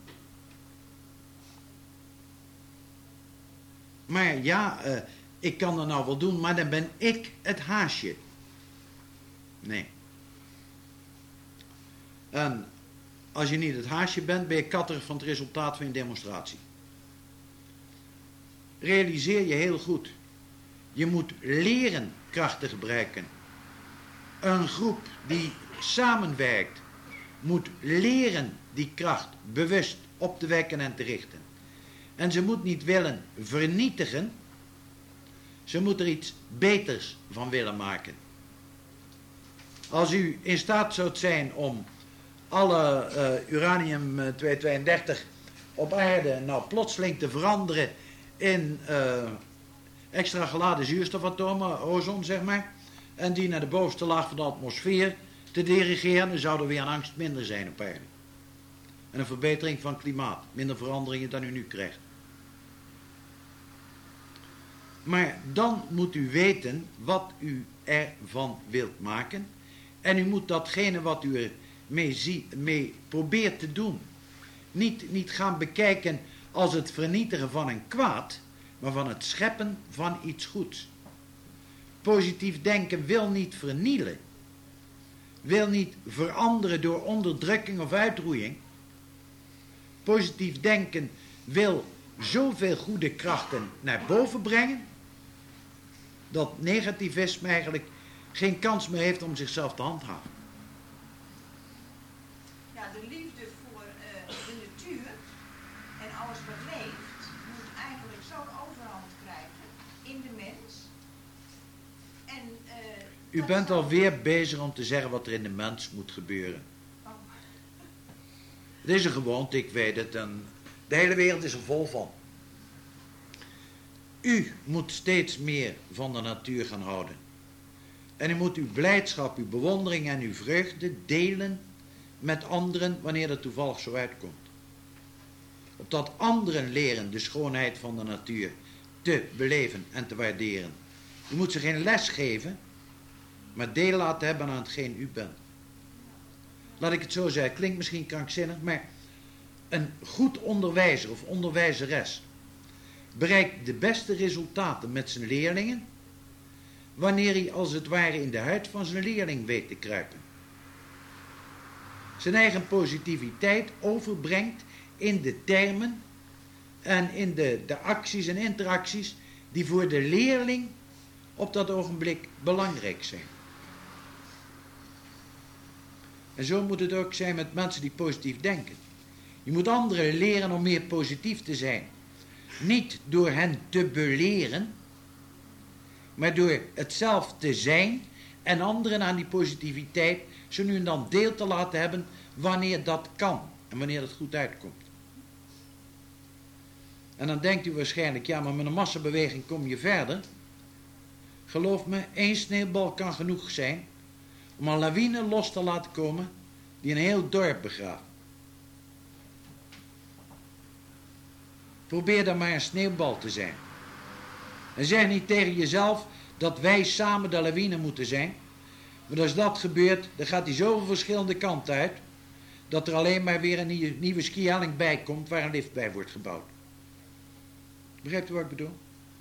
Maar ja, ik kan dat nou wel doen, maar dan ben ik het haasje. Nee. En als je niet het haasje bent, ben je katterig van het resultaat van je demonstratie. Realiseer je heel goed. Je moet leren kracht te gebruiken. Een groep die samenwerkt, moet leren die kracht bewust op te wekken en te richten. En ze moet niet willen vernietigen. Ze moet er iets beters van willen maken. Als u in staat zou zijn om alle uranium-232 op aarde nou plotseling te veranderen in extra geladen zuurstofatomen, ozon zeg maar, en die naar de bovenste laag van de atmosfeer te dirigeren, dan zou er weer een angst minder zijn op aarde. En een verbetering van het klimaat, minder veranderingen dan u nu krijgt. Maar dan moet u weten wat u ervan wilt maken. En u moet datgene wat u ermee probeert te doen, niet gaan bekijken als het vernietigen van een kwaad, maar van het scheppen van iets goeds. Positief denken wil niet vernielen. Wil niet veranderen door onderdrukking of uitroeiing. Positief denken wil zoveel goede krachten naar boven brengen, dat negativisme eigenlijk geen kans meer heeft om zichzelf te handhaven. Ja, de liefde voor de natuur en alles wat leeft, moet eigenlijk zo'n overhand krijgen in de mens. En, u bent alweer bezig om te zeggen wat er in de mens moet gebeuren. Oh. Het is een gewoonte, ik weet het, en de hele wereld is er vol van. U moet steeds meer van de natuur gaan houden. En u moet uw blijdschap, uw bewondering en uw vreugde delen met anderen wanneer dat toevallig zo uitkomt. Opdat anderen leren de schoonheid van de natuur te beleven en te waarderen. U moet ze geen les geven, maar deel laten hebben aan hetgeen u bent. Laat ik het zo zeggen, klinkt misschien krankzinnig, maar een goed onderwijzer of onderwijzeres bereikt de beste resultaten met zijn leerlingen wanneer hij als het ware in de huid van zijn leerling weet te kruipen. Zijn eigen positiviteit overbrengt in de termen en in de acties en interacties die voor de leerling op dat ogenblik belangrijk zijn. En zo moet het ook zijn met mensen die positief denken. Je moet anderen leren om meer positief te zijn. Niet door hen te beleren, maar door het zelf te zijn en anderen aan die positiviteit zo nu en dan deel te laten hebben wanneer dat kan en wanneer het goed uitkomt. En dan denkt u waarschijnlijk, ja, maar met een massabeweging kom je verder. Geloof me, 1 sneeuwbal kan genoeg zijn om een lawine los te laten komen die een heel dorp begraaft. Probeer dan maar een sneeuwbal te zijn. En zeg niet tegen jezelf dat wij samen de lawine moeten zijn. Want als dat gebeurt, dan gaat die zoveel verschillende kanten uit, dat er alleen maar weer een nieuwe skihelling bij komt waar een lift bij wordt gebouwd. Begrijpt u wat ik bedoel?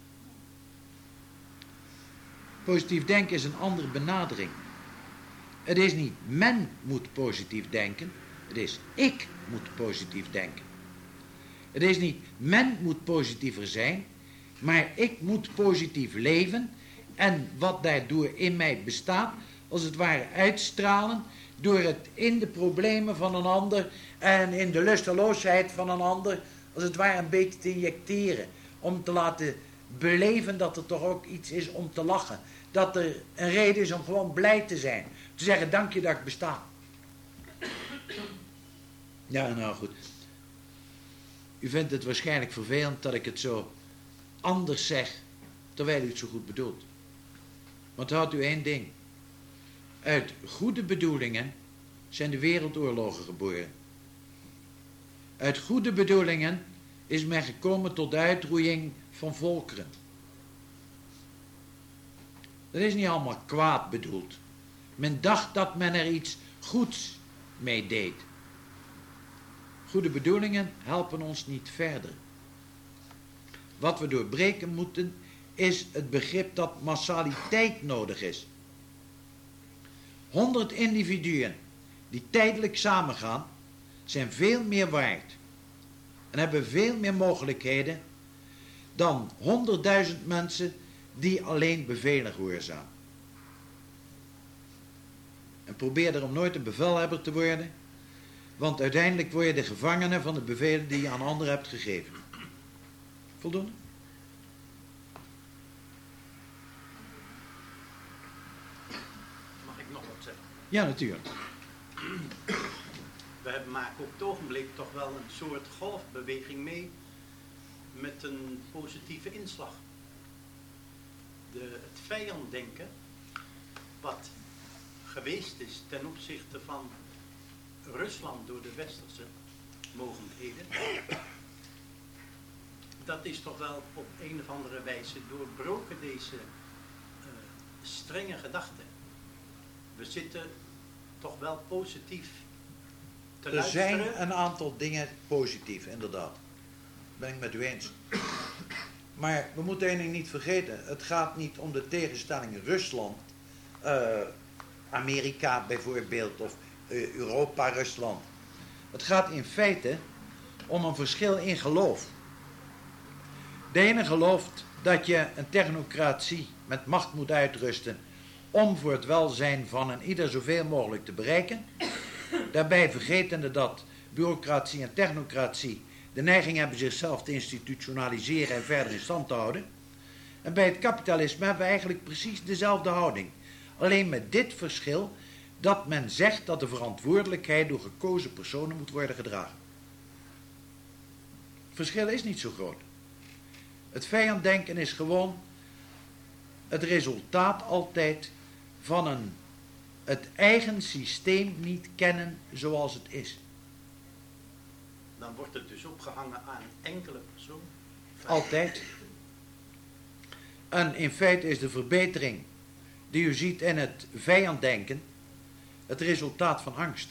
Positief denken is een andere benadering. Het is niet men moet positief denken, het is ik moet positief denken. Het is niet men moet positiever zijn, maar ik moet positief leven en wat daardoor in mij bestaat, als het ware uitstralen door het in de problemen van een ander en in de lusteloosheid van een ander, als het ware een beetje te injecteren. Om te laten beleven dat er toch ook iets is om te lachen. dat er een reden is om gewoon blij te zijn. Te zeggen, dank je dat ik besta. Ja, nou goed. U vindt het waarschijnlijk vervelend dat ik het zo anders zeg, terwijl u het zo goed bedoelt. Want houdt u één ding. Uit goede bedoelingen zijn de wereldoorlogen geboren. Uit goede bedoelingen is men gekomen tot de uitroeiing van volkeren. Dat is niet allemaal kwaad bedoeld. Men dacht dat men er iets goeds mee deed. Goede bedoelingen helpen ons niet verder. Wat we doorbreken moeten is het begrip dat massaliteit nodig is. 100 individuen die tijdelijk samengaan zijn veel meer waard en hebben veel meer mogelijkheden dan 100.000 mensen die alleen bevelen gehoorzamen. En probeer erom nooit een bevelhebber te worden, want uiteindelijk word je de gevangene van de bevelen die je aan anderen hebt gegeven. Voldoende? Mag ik nog wat zeggen? Ja, natuurlijk. We maken op het ogenblik toch wel een soort golfbeweging mee met een positieve inslag. Het vijanddenken, wat geweest is ten opzichte van Rusland door de westerse mogendheden, dat is toch wel op een of andere wijze doorbroken, deze strenge gedachte. We zitten toch wel positief te luisteren. Er zijn een aantal dingen positief, inderdaad. Ben ik met u eens. Maar we moeten één ding niet vergeten. Het gaat niet om de tegenstellingen Rusland, Amerika bijvoorbeeld, of Europa, Rusland. Het gaat in feite om een verschil in geloof. De ene gelooft dat je een technocratie met macht moet uitrusten om voor het welzijn van een ieder zoveel mogelijk te bereiken. Daarbij vergetende dat bureaucratie en technocratie de neiging hebben zichzelf te institutionaliseren en verder in stand te houden. En bij het kapitalisme hebben we eigenlijk precies dezelfde houding. Alleen met dit verschil dat men zegt dat de verantwoordelijkheid door gekozen personen moet worden gedragen. Het verschil is niet zo groot. Het vijanddenken is gewoon het resultaat altijd van het eigen systeem niet kennen zoals het is. Dan wordt het dus opgehangen aan een enkele persoon. Altijd. En in feite is de verbetering die u ziet in het vijanddenken het resultaat van angst.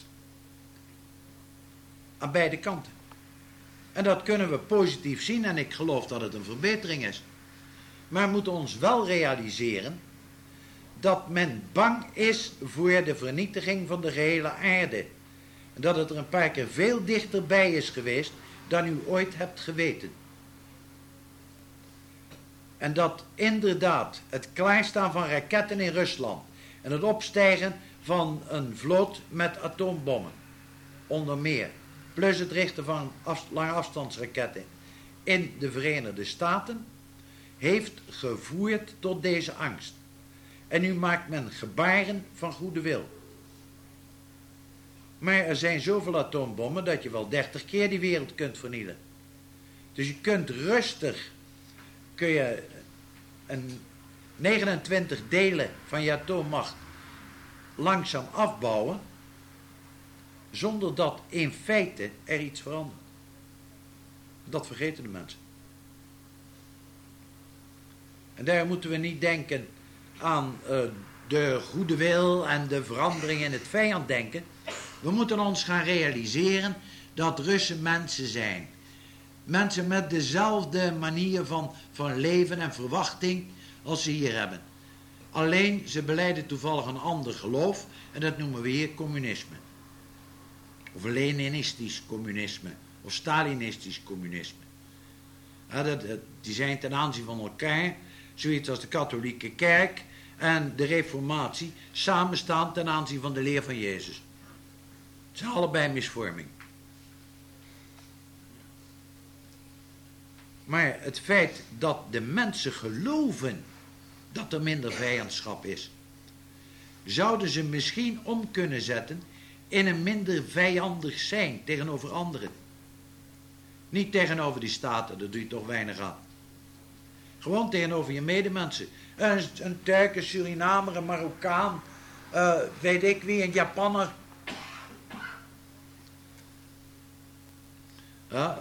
Aan beide kanten. En dat kunnen we positief zien en ik geloof dat het een verbetering is. Maar we moeten ons wel realiseren dat men bang is voor de vernietiging van de gehele aarde. En dat het er een paar keer veel dichterbij is geweest dan u ooit hebt geweten. En dat inderdaad het klaarstaan van raketten in Rusland en het opstijgen van een vloot met atoombommen, onder meer, plus het richten van lange afstandsraketten in de Verenigde Staten, heeft gevoerd tot deze angst. En nu maakt men gebaren van goede wil. Maar er zijn zoveel atoombommen dat je wel 30 keer die wereld kunt vernielen. Dus je kunt rustig, kun je 29 delen van je atoommacht langzaam afbouwen, zonder dat in feite er iets verandert. Dat vergeten de mensen. En daar moeten we niet denken aan de goede wil en de verandering in het vijanddenken. We moeten ons gaan realiseren dat Russen mensen zijn. Mensen met dezelfde manier van leven en verwachting als ze hier hebben. Alleen ze belijden toevallig een ander geloof en dat noemen we hier communisme. Of Leninistisch communisme of Stalinistisch communisme. Ja, die zijn ten aanzien van elkaar, zoiets als de katholieke kerk en de reformatie, samenstaan ten aanzien van de leer van Jezus. Het zijn allebei misvorming. Maar het feit dat de mensen geloven dat er minder vijandschap is. Zouden ze misschien om kunnen zetten in een minder vijandig zijn tegenover anderen. Niet tegenover die staten, daar doe je toch weinig aan. Gewoon tegenover je medemensen. Een Turk, een Surinamer, een Marokkaan, weet ik wie, een Japanner. Ja,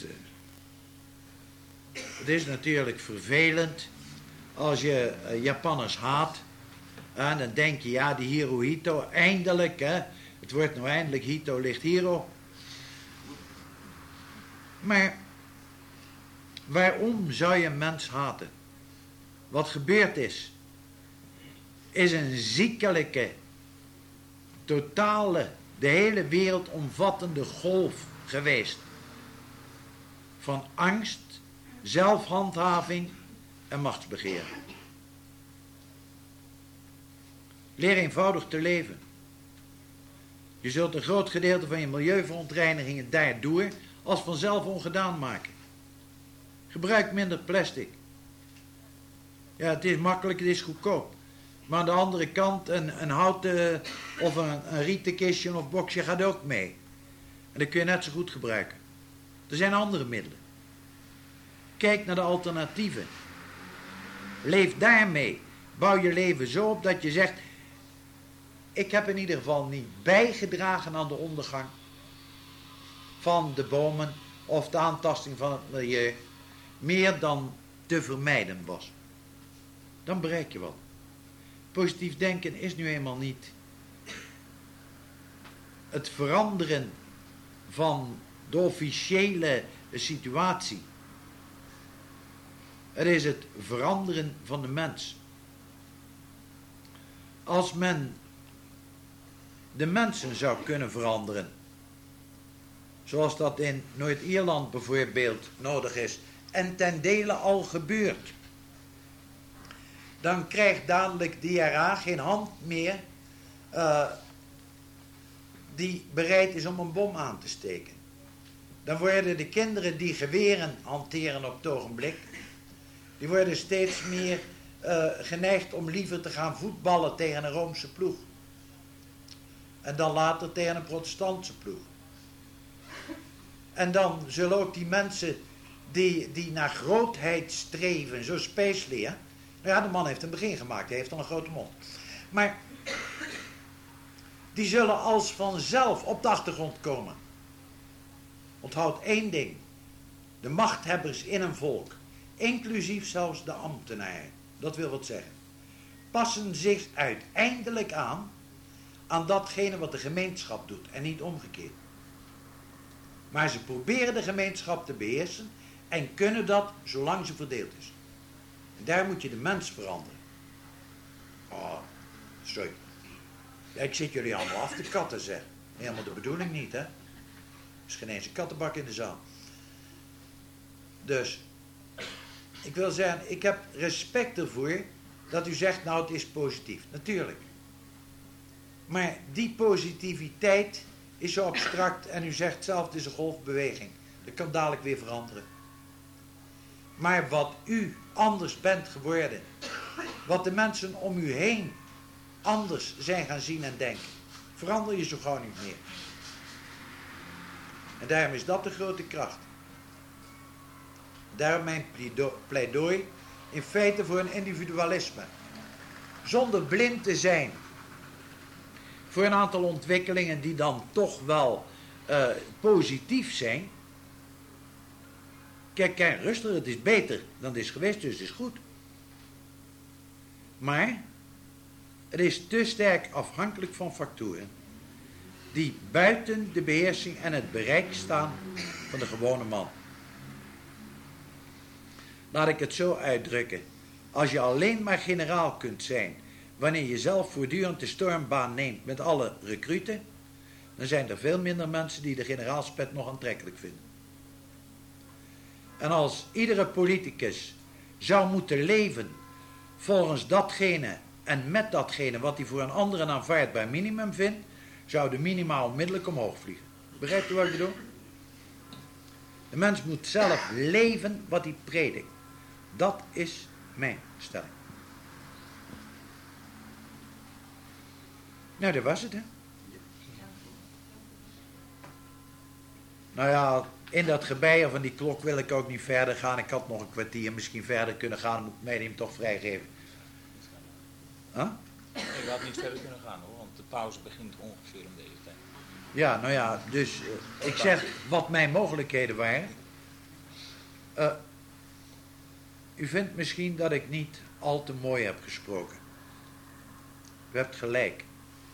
het is natuurlijk vervelend als je Japanners haat. En dan denk je, ja, die Hirohito, eindelijk, hè. Het wordt nou eindelijk Hito ligt Hiro. Maar waarom zou je een mens haten? Wat gebeurd is een ziekelijke, totale, de hele wereld omvattende golf geweest. Van angst, zelfhandhaving en machtsbegeer. Leer eenvoudig te leven. Je zult een groot gedeelte van je milieuverontreinigingen daardoor als vanzelf ongedaan maken. Gebruik minder plastic. Ja, het is makkelijk, het is goedkoop. Maar aan de andere kant, een houten of een rieten kistje of boxje gaat ook mee. En dat kun je net zo goed gebruiken. Er zijn andere middelen. Kijk naar de alternatieven. Leef daarmee. Bouw je leven zo op dat je zegt, ik heb in ieder geval niet bijgedragen aan de ondergang van de bomen of de aantasting van het milieu, meer dan te vermijden was. Dan bereik je wat. Positief denken is nu eenmaal niet het veranderen van de officiële situatie. Het is het veranderen van de mens. Als men de mensen zou kunnen veranderen, zoals dat in Noord-Ierland bijvoorbeeld nodig is, en ten dele al gebeurt, dan krijgt dadelijk de IRA geen hand meer die bereid is om een bom aan te steken. Dan worden de kinderen die geweren hanteren op het ogenblik, die worden steeds meer geneigd om liever te gaan voetballen tegen een Roomse ploeg. En dan later tegen een protestantse ploeg. En dan zullen ook die mensen die naar grootheid streven, zo Spacely, hè. Nou ja, de man heeft een begin gemaakt, hij heeft al een grote mond. Maar die zullen als vanzelf op de achtergrond komen. Onthoud één ding. De machthebbers in een volk, inclusief zelfs de ambtenaren, dat wil wat zeggen, passen zich uiteindelijk aan datgene wat de gemeenschap doet en niet omgekeerd. Maar ze proberen de gemeenschap te beheersen en kunnen dat zolang ze verdeeld is. En daar moet je de mens veranderen. Oh, sorry. Ja, ik zit jullie allemaal af te katten, zeg. Helemaal de bedoeling niet, hè. Er is geen eens een kattenbak in de zaal. Dus, ik wil zeggen, ik heb respect ervoor dat u zegt, nou, het is positief. Natuurlijk. Maar die positiviteit is zo abstract en u zegt zelf, het is een golfbeweging. Dat kan dadelijk weer veranderen. Maar wat u anders bent geworden, wat de mensen om u heen anders zijn gaan zien en denken, verander je zo gauw niet meer. En daarom is dat de grote kracht. Daarom mijn pleidooi in feite voor een individualisme. Zonder blind te zijn voor een aantal ontwikkelingen die dan toch wel positief zijn. Kijk, rustig, het is beter dan het is geweest, dus het is goed. Maar het is te sterk afhankelijk van factoren die buiten de beheersing en het bereik staan van de gewone man. Laat ik het zo uitdrukken. Als je alleen maar generaal kunt zijn wanneer je zelf voortdurend de stormbaan neemt met alle recruten, dan zijn er veel minder mensen die de generaalspet nog aantrekkelijk vinden. En als iedere politicus zou moeten leven volgens datgene en met datgene wat hij voor een ander een aanvaardbaar minimum vindt, zou de minima onmiddellijk omhoog vliegen. Begrijpt u wat ik bedoel? De mens moet zelf leven wat hij predikt. Dat is mijn stelling. Nou, dat was het, hè. Nou ja, in dat gebeier van die klok wil ik ook niet verder gaan. Ik had nog een kwartier misschien verder kunnen gaan. Dan moet ik mij hem toch vrijgeven. Huh? Ik had niet verder kunnen gaan hoor, want de pauze begint ongeveer om deze tijd. Ja, nou ja, dus ik zeg wat mijn mogelijkheden waren. U vindt misschien dat ik niet al te mooi heb gesproken. U hebt gelijk.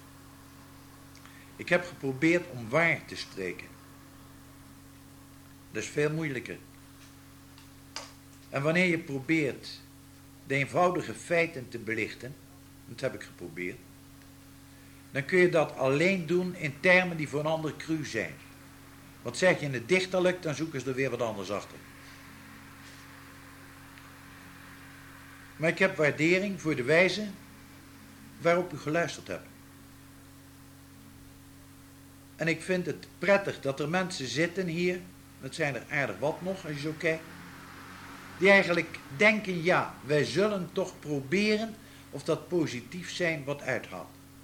Ik heb geprobeerd om waar te spreken. Dat is veel moeilijker. En wanneer je probeert de eenvoudige feiten te belichten, dat heb ik geprobeerd, dan kun je dat alleen doen in termen die voor een ander cru zijn. Want zeg je in het dichterlijk, dan zoeken ze er weer wat anders achter. Maar ik heb waardering voor de wijze waarop u geluisterd hebt. En ik vind het prettig dat er mensen zitten hier, dat zijn er aardig wat nog als je zo kijkt, die eigenlijk denken, ja, wij zullen toch proberen of dat positief zijn wat uithaalt.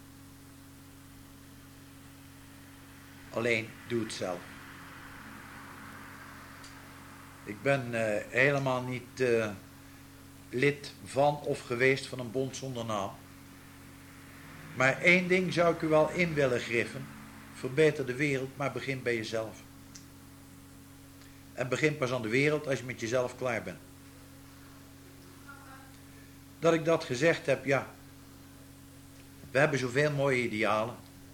Alleen, doe het zelf. Ik ben helemaal niet lid van of geweest van een bond zonder naam. Maar één ding zou ik u wel in willen griffen. Verbeter de wereld, maar begin bij jezelf. En begin pas aan de wereld als je met jezelf klaar bent. Dat ik dat gezegd heb, ja. We hebben zoveel mooie idealen.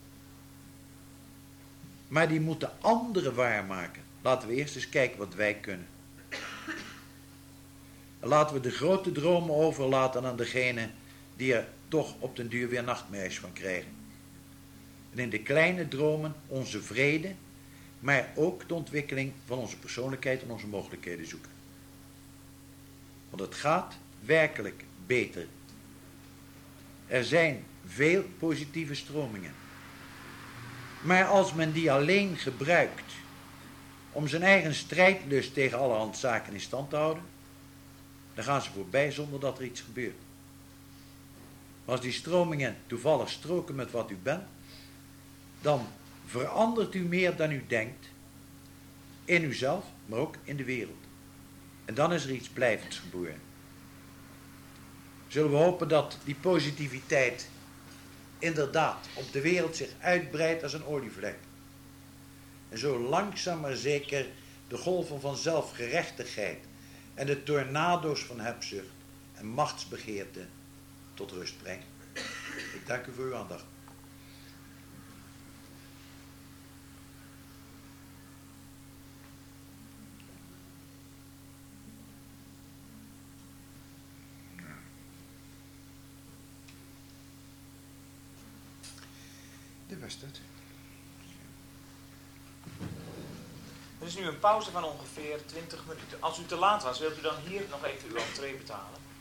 Maar die moeten anderen waarmaken. Laten we eerst eens kijken wat wij kunnen. En laten we de grote dromen overlaten aan degene die er toch op den duur weer nachtmerries van krijgen. En in de kleine dromen onze vrede, maar ook de ontwikkeling van onze persoonlijkheid en onze mogelijkheden zoeken. Want het gaat werkelijk beter. Er zijn veel positieve stromingen. Maar als men die alleen gebruikt om zijn eigen strijdlust tegen allerhand zaken in stand te houden, dan gaan ze voorbij zonder dat er iets gebeurt. Maar als die stromingen toevallig stroken met wat u bent, dan verandert u meer dan u denkt, in uzelf, maar ook in de wereld. En dan is er iets blijvends geboren. Zullen we hopen dat die positiviteit inderdaad op de wereld zich uitbreidt als een olievlek. En zo langzaam maar zeker de golven van zelfgerechtigheid en de tornado's van hebzucht en machtsbegeerte tot rust brengt. Ik dank u voor uw aandacht. Dit was het. Er is nu een pauze van ongeveer 20 minuten. Als u te laat was, wilt u dan hier nog even uw entree betalen?